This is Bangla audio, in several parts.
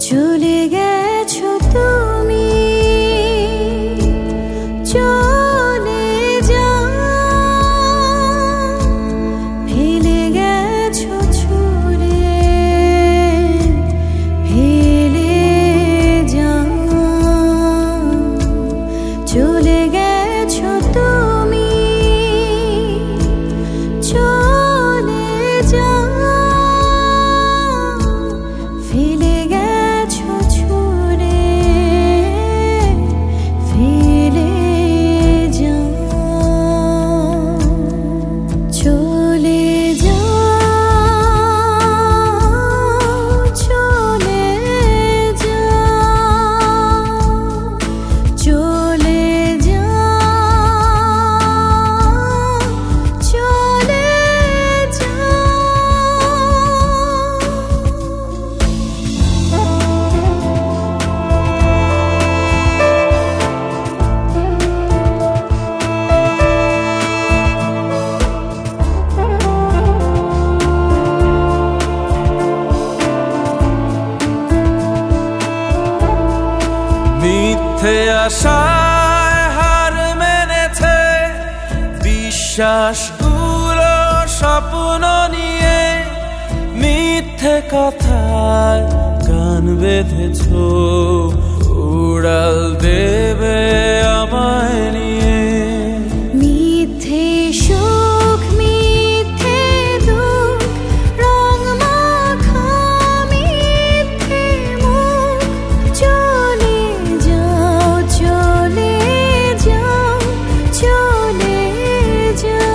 চলে গেছো তুমি, চলে যাও, ফেলে গেছো ছুঁড়ে, ফেলে যাও। চলে গেছো তুমি, চলে যাও, ফেলে গেছো ছুঁড়ে, ফেলে যাও। চলে যাও, চলে যাও, চলে যাও, চলে মিথ্যে আশায় হার মেনেছে, বিশ্বাসগুলো স্বপ্ন নিয়ে, মিথ্যে কথায় গান বেঁধেছ, উড়াল দেবে আমায় নিয়ে। মিথ্যে সুখ, মিথ্যে দুঃখ, রং মাখা মিথ্যে মুখ। চলে যাও, চলে যাও, চলে যাও।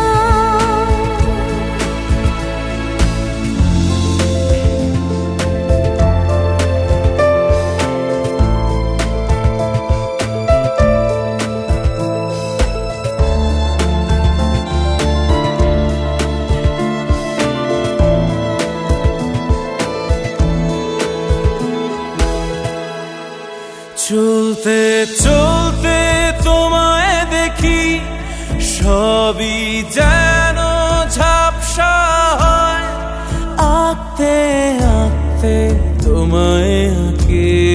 চলতে চলতে তোমায় দেখি, সবই যেন ঝাপসা হয়। আঁকতে আঁকতে তোমায় আঁকি,